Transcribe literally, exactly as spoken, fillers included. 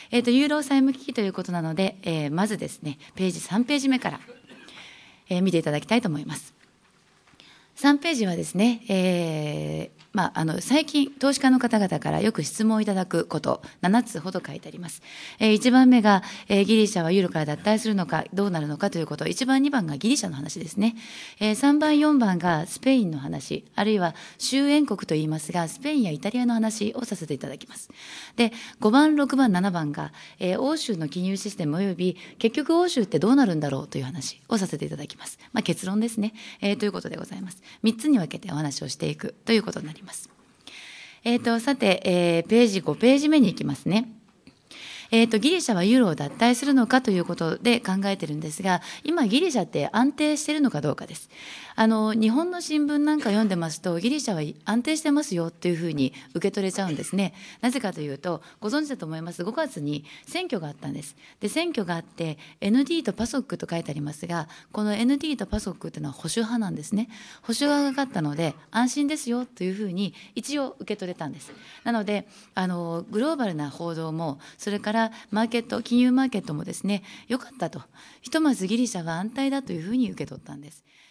えーと、ユーロ債務危機ということなので、えーまずですね、ページさんページ目から、えー見ていただきたいと思います。さんページはですね、えーまあ、あの最近投資家の方々からよく質問をいただくことななつほど書いてあります。えー、いちばんめが、えー、ギリシャはユーロから脱退するのかどうなるのかということ、いちばんにばんがギリシャの話ですね。えー、さんばんよんばんがスペインの話、あるいは周縁国といいますがスペインやイタリアの話をさせていただきます。でごばんろくばんななばんが、えー、欧州の金融システムおよび結局欧州ってどうなるんだろうという話をさせていただきます。まあ、結論ですね、えー、ということでございます。みっつに分けてお話をしていくということになります。えー、とさて、えー、ページごページ目に行きますね。えー、とギリシャはユーロを脱退するのかということで考えてるんですが、今ギリシャって安定しているのかどうかです。あの日本の新聞なんか読んでますと、ギリシャは安定してますよっていうふうに受け取れちゃうんですね。なぜかというと、ご存知だと思います。ごがつに選挙があったんです。で選挙があって エヌディー とパソックと書いてありますが、この エヌディー とパソックっていうのは保守派なんですね。保守側が勝ったので安心ですよというふうに一応受け取れたんです。なのであのグローバルな報道も、それからマーケット、金融マーケットもですね、良かったと、ひとまずギリシャは安泰だというふうに受け取ったんです。